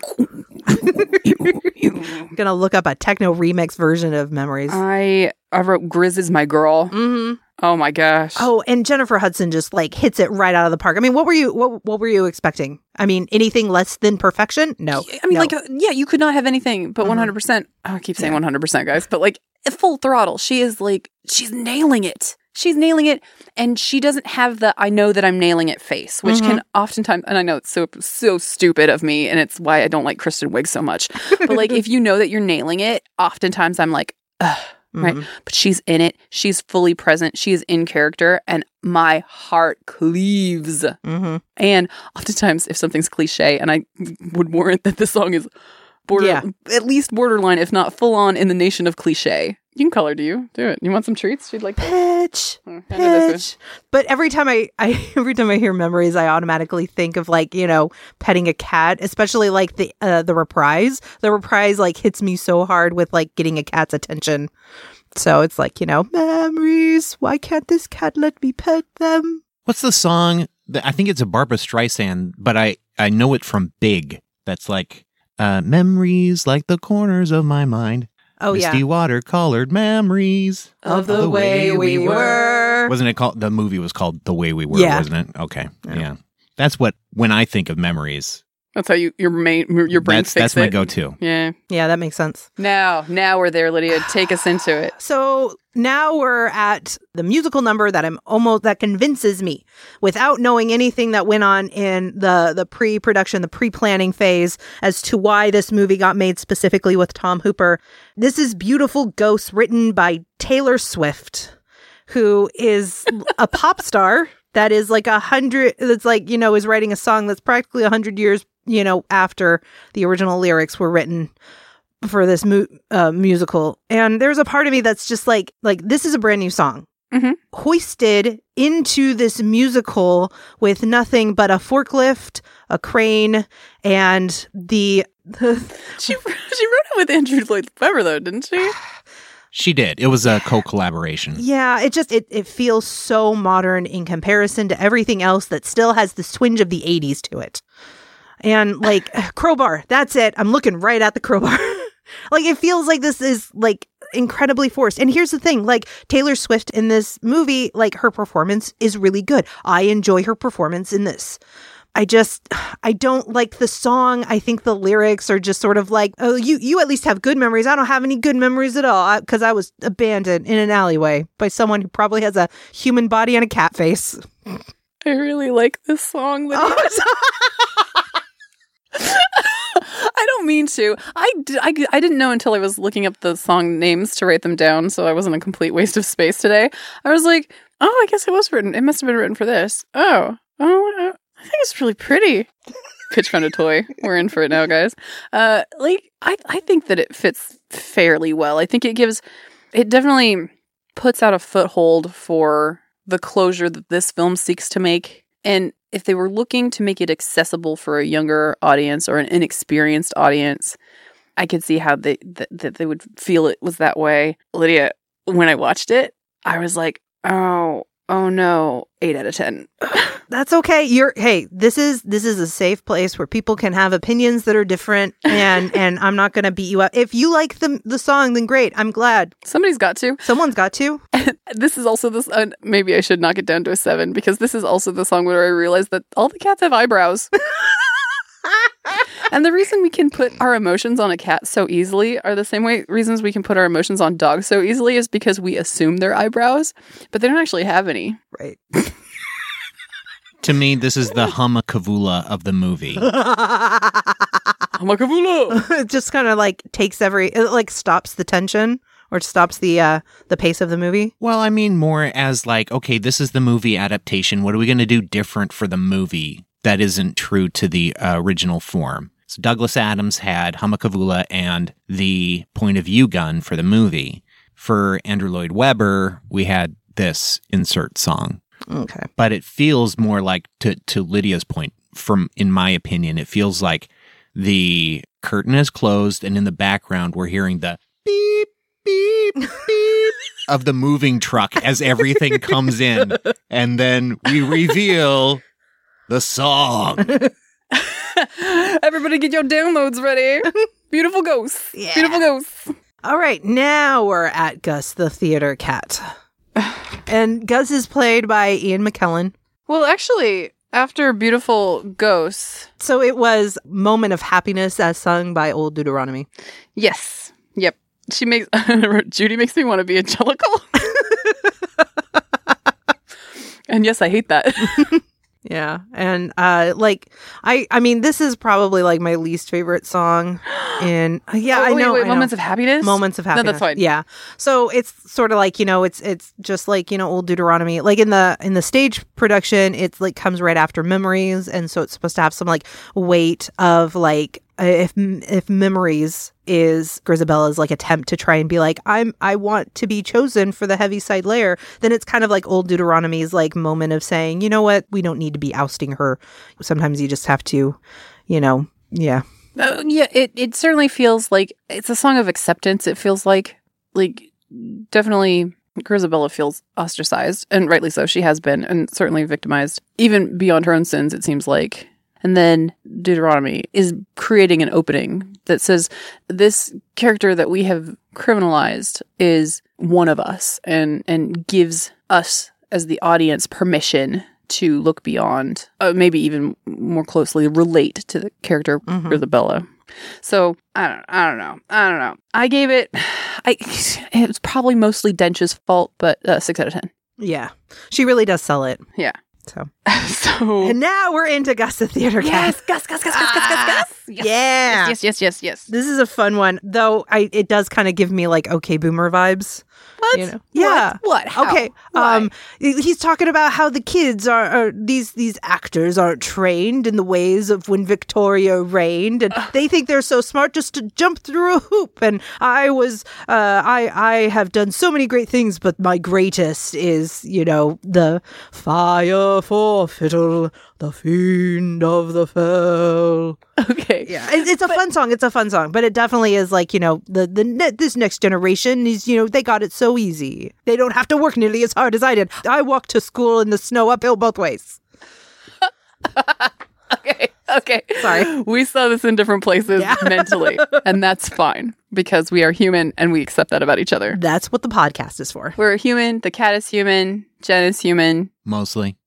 I'm going to look up a techno remix version of Memories. I wrote Grizz is my girl. Mm-hmm. Oh my gosh. Oh, and Jennifer Hudson just like hits it right out of the park. I mean, what were you expecting? I mean, anything less than perfection? No. I mean, no. you could not have anything but 100%. Oh, I keep saying 100%, guys, but like full throttle. She is like, she's nailing it. She's nailing it. And she doesn't have the I know that I'm nailing it face, which can oftentimes, and I know it's so stupid of me, and it's why I don't like Kristen Wiig so much. But like, if you know that you're nailing it, oftentimes I'm like, ugh. Right. But she's in it. She's fully present. She is in character. And my heart cleaves. Mm-hmm. And oftentimes, if something's cliche, and I would warrant that this song is at least borderline, if not full on in the nation of cliche. You can call her, do it. You want some treats? She'd like pitch. But every time I hear Memories, I automatically think of like, petting a cat, especially like the reprise. The reprise like hits me so hard with like getting a cat's attention. So it's like, memories. Why can't this cat let me pet them? What's the song? I think it's a Barbra Streisand, but I know it from Big. That's like, memories like the corners of my mind. Oh, Misty watercolored memories of the way we were. Wasn't it called? The movie was called The Way We Were, wasn't it? Okay. Yeah. That's what, when I think of Memories. That's how your brain fixes it. That's my go-to. Yeah. Yeah, that makes sense. Now we're there, Lydia. Take us into it. So now we're at the musical number that convinces me, without knowing anything that went on in the pre-production, the pre-planning phase, as to why this movie got made specifically with Tom Hooper. This is Beautiful Ghosts, written by Taylor Swift, who is a pop star that is like 100, that's like, is writing a song that's practically 100 years, after the original lyrics were written for this musical. And there's a part of me that's just like this is a brand new song. Mm-hmm. Hoisted into this musical with nothing but a forklift, a crane, and the She wrote it with Andrew Lloyd Webber, though, didn't she? She did. It was a co-collaboration. Yeah, it feels so modern in comparison to everything else that still has the twinge of the 80s to it. And like crowbar, that's it. I'm looking right at the crowbar. Like, it feels like this is like incredibly forced. And here's the thing, like Taylor Swift in this movie, like her performance is really good. I enjoy her performance in this. I don't like the song. I think the lyrics are just sort of like, oh, you at least have good memories. I don't have any good memories at all because I was abandoned in an alleyway by someone who probably has a human body and a cat face. I really like this song, Lydia. I don't mean to. I didn't know until I was looking up the song names to write them down, so I wasn't a complete waste of space today. I was like, oh, I guess it was written. It must have been written for this. I think it's really pretty. Pitch found a toy. We're in for it now, guys. I think that it fits fairly well. I think it definitely puts out a foothold for the closure that this film seeks to make. And if they were looking to make it accessible for a younger audience or an inexperienced audience, I could see how they would feel it was that way. Lydia, when I watched it, I was like, oh no, 8 out of 10. That's okay. Hey, this is a safe place where people can have opinions that are different, and I'm not going to beat you up. If you like the song, then great. I'm glad. Somebody's got to. Someone's got to. This is also this. Maybe I should knock it down to a 7 because this is also the song where I realized that all the cats have eyebrows. And the reason we can put our emotions on a cat so easily are the same reasons we can put our emotions on dogs so easily is because we assume their eyebrows, but they don't actually have any. Right. To me, this is the Humakavula of the movie. Humakavula! It just kind of like it like stops the tension or stops the pace of the movie. Well, I mean more as like, okay, this is the movie adaptation. What are we going to do different for the movie that isn't true to the original form? So Douglas Adams had Humakavula and the point of view gun for the movie. For Andrew Lloyd Webber, we had this insert song. Okay. But it feels more like, to Lydia's point, in my opinion, it feels like the curtain is closed and in the background we're hearing the beep, beep, beep of the moving truck as everything comes in. And then we reveal the song. Everybody get your downloads ready. Beautiful ghosts. Yeah. Beautiful ghosts. All right, now we're at Gus the theater cat. And Gus is played by Ian McKellen. Well, actually, after Beautiful Ghosts. So it was Moment of Happiness as sung by Old Deuteronomy. Yes. Yep. Judy makes me want to be Angelical. And yes, I hate that. Yeah. And I mean, this is probably like my least favorite song in I know. Moments of Happiness? Moments of Happiness. No, that's fine. Yeah. So it's sort of like, it's just like, Old Deuteronomy. Like in the stage production, it's like comes right after Memories, and so it's supposed to have some like weight of like if Memories is Grisabella's like attempt to try and be like, I want to be chosen for the Heaviside Layer, then it's kind of like Old Deuteronomy's like moment of saying, you know what, we don't need to be ousting her. Sometimes you just have to, yeah. Yeah, it certainly feels like it's a song of acceptance. It feels like definitely Grisabella feels ostracized, and rightly so. She has been, and certainly victimized, even beyond her own sins, it seems like. And then Deuteronomy is creating an opening that says this character that we have criminalized is one of us, and gives us as the audience permission to look beyond, maybe even more closely relate to the character Grisabella. So I don't know. I gave it. It was probably mostly Dench's fault, but 6 out of 10. Yeah, she really does sell it. Yeah. So and now we're into Gus the theater cat. Yes, Gus. Yes. Yes. This is a fun one, though. It does kind of give me like OK Boomer vibes. What? Yeah. What? How? Okay. Why? He's talking about how the kids are these actors aren't trained in the ways of when Victoria reigned, and they think they're so smart just to jump through a hoop. And I have done so many great things, but my greatest is, the fire for fiddle, the fiend of the fell. Okay. Yeah, it's a fun song. It's a fun song, but it definitely is like, this next generation is, they got it so easy. They don't have to work nearly as hard as I did. I walked to school in the snow uphill both ways. Okay. Sorry. We saw this in different places mentally, and that's fine because we are human and we accept that about each other. That's what the podcast is for. We're human. The cat is human. Jen is human. Mostly.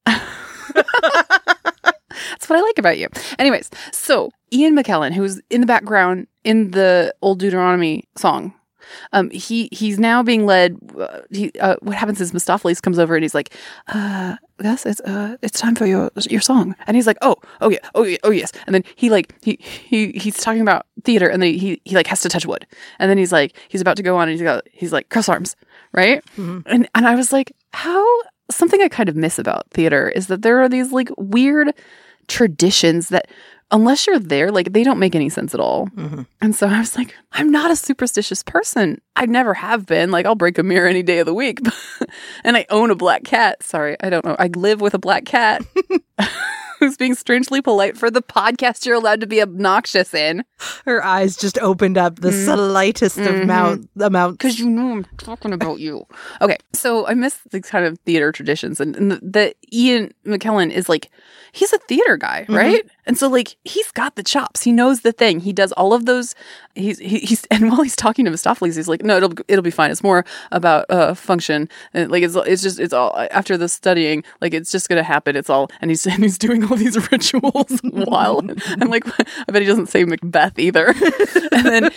That's what I like about you. Anyways, so Ian McKellen, who's in the background in the Old Deuteronomy song, he's now being led. What happens is Mistopheles comes over and he's like, Gus, it's time for your song. And he's like, oh yes. And then he's talking about theater, and then he like has to touch wood. And then he's about to go on, and he's like, cross arms, right? Mm-hmm. And I was like, something I kind of miss about theater is that there are these like weird traditions that, unless you're there, like they don't make any sense at all. Mm-hmm. And so I was like, I'm not a superstitious person. I never have been. Like, I'll break a mirror any day of the week. And I own a black cat. Sorry, I don't know. I live with a black cat. who's being strangely polite for the podcast you're allowed to be obnoxious in. Her eyes just opened up the slightest amount. Because you know I'm talking about you. Okay, so I miss the kind of theater traditions. And the Ian McKellen is like, he's a theater guy, right? And so like, he's got the chops. He knows the thing. He does all of those. He's and while he's talking to Mistopheles, he's like, no, it'll be fine. It's more about function. And like, it's all after the studying, like it's just going to happen. It's all, and he's doing all these rituals while, and like, I bet he doesn't say Macbeth either. And then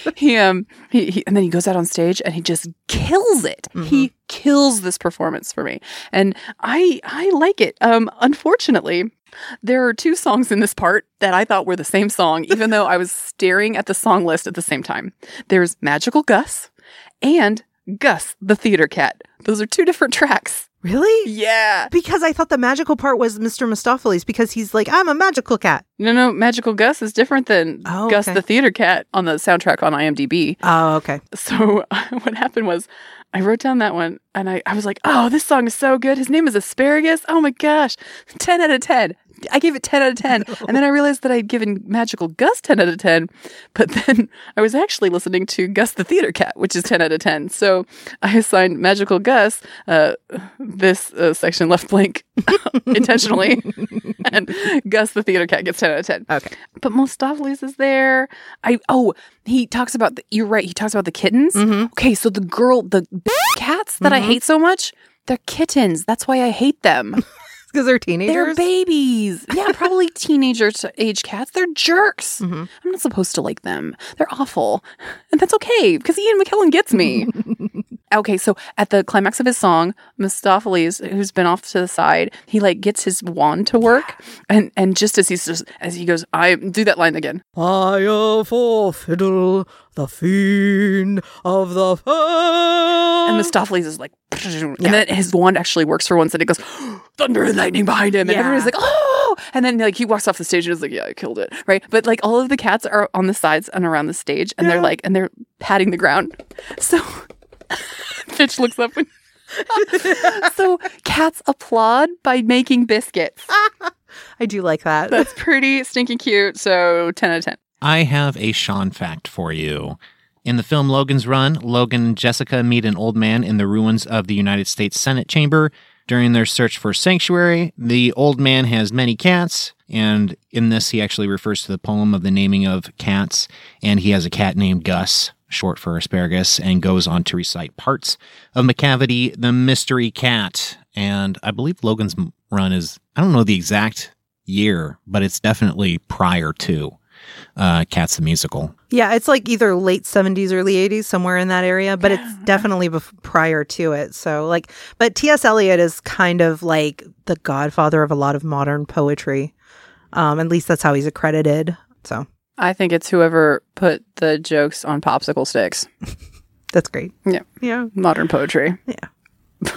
he goes out on stage and he just kills it. He kills this performance for me. And I like it. Unfortunately, there are two songs in this part that I thought were the same song, even though I was staring at the song list at the same time. There's Magical Gus and Gus, the theater cat. Those are two different tracks. Really? Yeah. Because I thought the magical part was Mr. Mistopheles because he's like, I'm a magical cat. No, Magical Gus is different than Gus, the theater cat on the soundtrack on IMDb. Oh, okay. So what happened was I wrote down that one and I was like, oh, this song is so good. His name is Asparagus. Oh my gosh. 10 out of 10. I gave it 10 out of 10. No. And then I realized that I'd given Magical Gus 10 out of 10. But then I was actually listening to Gus the Theater Cat, which is 10 out of 10. So I assigned Magical Gus this section left blank intentionally. And Gus the Theater Cat gets 10 out of 10. Okay. But Mistopheles is there. He talks about you're right. He talks about the kittens. Okay, so the cats that I hate so much, they're kittens. That's why I hate them. Because they're teenagers? They're babies. Yeah, probably teenager age cats. They're jerks. I'm not supposed to like them. They're awful. And that's okay, because Ian McKellen gets me. Okay, so at the climax of his song, Mistopheles, who's been off to the side, he like gets his wand to work, and just as he goes, I do that line again. Fire for fiddle, the fiend of the fair. And Mistopheles is like, and then his wand actually works for once, and it goes thunder and lightning behind him, and everybody's like, oh! And then like he walks off the stage and is like, yeah, I killed it, right? But like all of the cats are on the sides and around the stage, and they're patting the ground. So Fitch looks up and so cats applaud by making biscuits. I do like that. That's pretty stinking cute. So 10 out of 10. I have a Sean fact for you. In the film Logan's Run, Logan and Jessica meet an old man in the ruins of the United States Senate chamber. During their search for sanctuary, the old man has many cats, and in this he actually refers to the poem of the naming of cats, and he has a cat named Gus, short for asparagus, and goes on to recite parts of Macavity, the Mystery Cat. And I believe Logan's Run is, I don't know the exact year, but it's definitely prior to Cats the Musical. Yeah, it's like either late 70s, early 80s, somewhere in that area, but it's definitely prior to it. So like, but T.S. Eliot is kind of like the godfather of a lot of modern poetry. At least that's how he's accredited. So I think it's whoever put the jokes on popsicle sticks. That's great. Yeah. Yeah. Modern poetry. Yeah.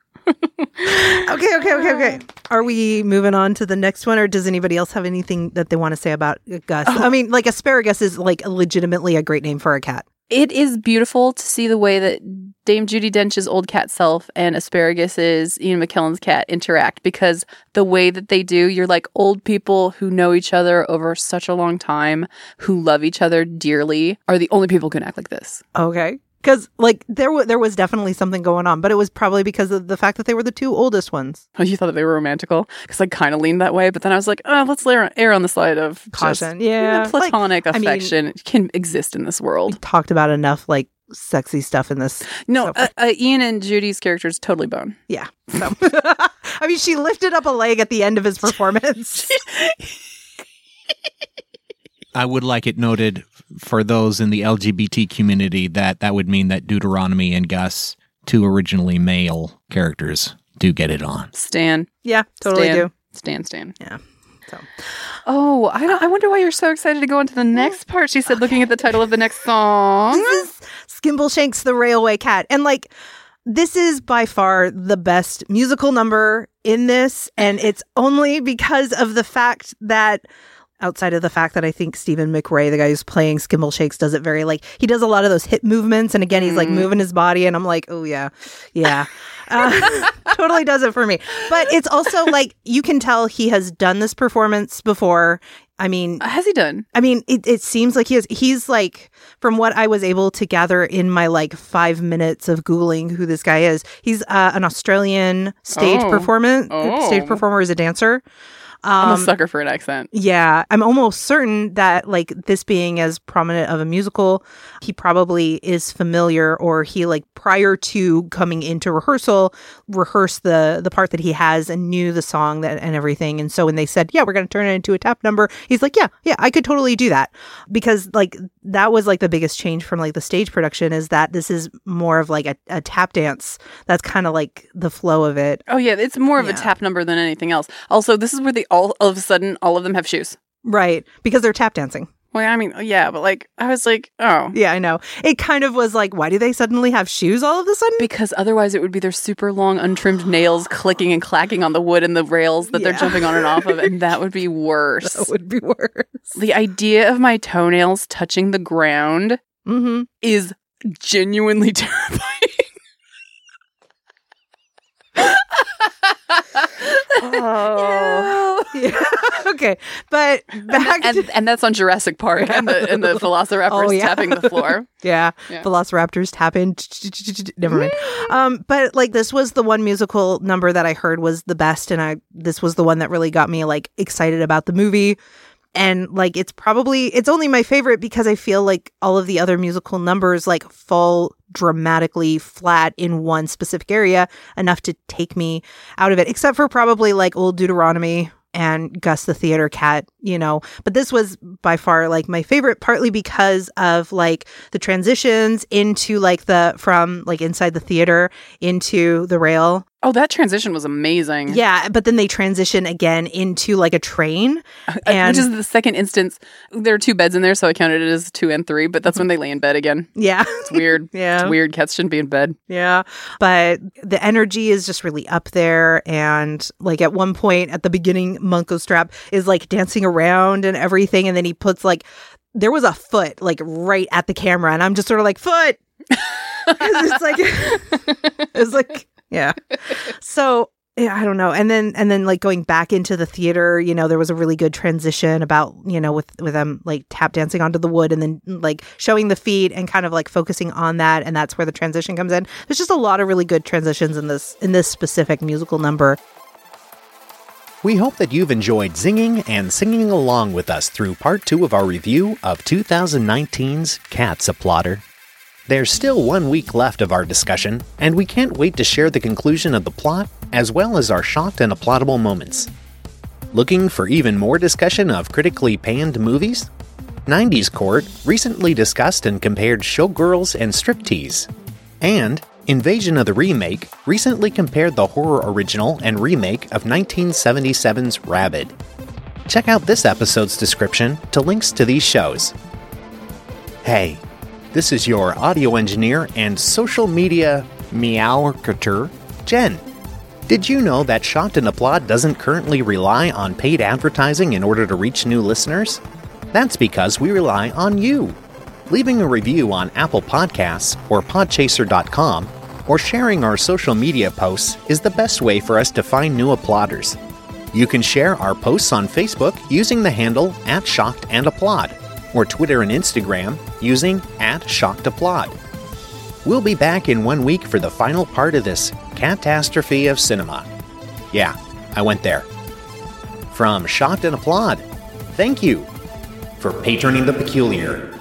Okay. Are we moving on to the next one, or does anybody else have anything that they want to say about Gus? I mean, like asparagus is like legitimately a great name for a cat. It is beautiful to see the way that Dame Judi Dench's old cat self and Asparagus' Ian McKellen's cat interact, because the way that they do, you're like old people who know each other over such a long time, who love each other dearly, are the only people who can act like this. Okay. Because like there was definitely something going on, but it was probably because of the fact that they were the two oldest ones. Oh, you thought that they were romantical? Because I kind of leaned that way, but then I was like, oh, let's err on the side of caution. Platonic affection can exist in this world. We talked about enough like sexy stuff in this. No, Ian and Judy's characters totally bone. Yeah. So I mean, she lifted up a leg at the end of his performance. I would like it noted for those in the LGBT community that would mean that Deuteronomy and Gus, two originally male characters, do get it on. Stan. Yeah, totally do. Stan. Yeah. So. Oh, I wonder why you're so excited to go into the next part. She said, looking at the title of the next song. This is Skimbleshanks the Railway Cat. And like, this is by far the best musical number in this. And it's only because of the fact that, outside of the fact that I think Stephen McRae, the guy who's playing Skimbleshanks, does it very like, he does a lot of those hip movements. And again, he's like moving his body. And I'm like, oh yeah. Totally does it for me. But it's also like, you can tell he has done this performance before. I mean, has he done? I mean, it seems like he's like, from what I was able to gather in my like 5 minutes of Googling who this guy is, he's an Australian stage performer as a dancer. I'm a sucker for an accent. Yeah, I'm almost certain that, like, this being as prominent of a musical, he probably is familiar, or he, like, prior to coming into rehearsal, rehearsed the part that he has and knew the song and everything. And so when they said, yeah, we're going to turn it into a tap number, he's like, yeah, I could totally do that. Because, like, that was, like, the biggest change from, like, the stage production, is that this is more of, like, a tap dance. That's kind of, like, the flow of it. Oh, yeah, it's more of a tap number than anything else. Also, this is where all of a sudden, all of them have shoes. Right, because they're tap dancing. Well, I mean, yeah, but like, I was like, oh. Yeah, I know. It kind of was like, why do they suddenly have shoes all of a sudden? Because otherwise it would be their super long, untrimmed nails clicking and clacking on the wood and the rails that they're jumping on and off of, and that would be worse. That would be worse. The idea of my toenails touching the ground is genuinely terrifying. Oh, yeah. Okay, but back and that's on Jurassic Park and the Velociraptors tapping the floor. Yeah, Velociraptors tapping. Never mind. But like, this was the one musical number that I heard was the best, and this was the one that really got me like excited about the movie. And like, it's only my favorite because I feel like all of the other musical numbers like fall dramatically flat in one specific area enough to take me out of it, except for probably like Old Deuteronomy and Gus the Theater Cat, you know. But this was by far like my favorite, partly because of like the transitions into like from like inside the theater into the rail. Oh, that transition was amazing. Yeah, but then they transition again into like a train. Which is the second instance. There are 2 beds in there, so I counted it as 2 and 3, but that's when they lay in bed again. Yeah. It's weird. Yeah. It's weird. Cats shouldn't be in bed. Yeah. But the energy is just really up there. And like at one point at the beginning, Munko Strap is like dancing around and everything. And then he puts like, there was a foot like right at the camera. And I'm just sort of like, foot! It's like, yeah. So yeah, I don't know. And then like going back into the theater, you know, there was a really good transition about, you know, with them like tap dancing onto the wood and then like showing the feet and kind of like focusing on that. And that's where the transition comes in. There's just a lot of really good transitions in this specific musical number. We hope that you've enjoyed zinging and singing along with us through part 2 of our review of 2019's Cats Applauder. There's still 1 week left of our discussion, and we can't wait to share the conclusion of the plot, as well as our shocked and applaudable moments. Looking for even more discussion of critically panned movies? 90s Court recently discussed and compared Showgirls and Striptease. And Invasion of the Remake recently compared the horror original and remake of 1977's Rabid. Check out this episode's description to links to these shows. Hey, this is your audio engineer and social media meow-cateur, Jen. Did you know that Shocked and Applaud doesn't currently rely on paid advertising in order to reach new listeners? That's because we rely on you. Leaving a review on Apple Podcasts or Podchaser.com or sharing our social media posts is the best way for us to find new applauders. You can share our posts on Facebook using the handle @ShockedAndApplaud, or Twitter and Instagram using @ShockedApplaud. We'll be back in 1 week for the final part of this catastrophe of cinema. Yeah, I went there. From Shocked and Applaud, thank you for patroning the peculiar.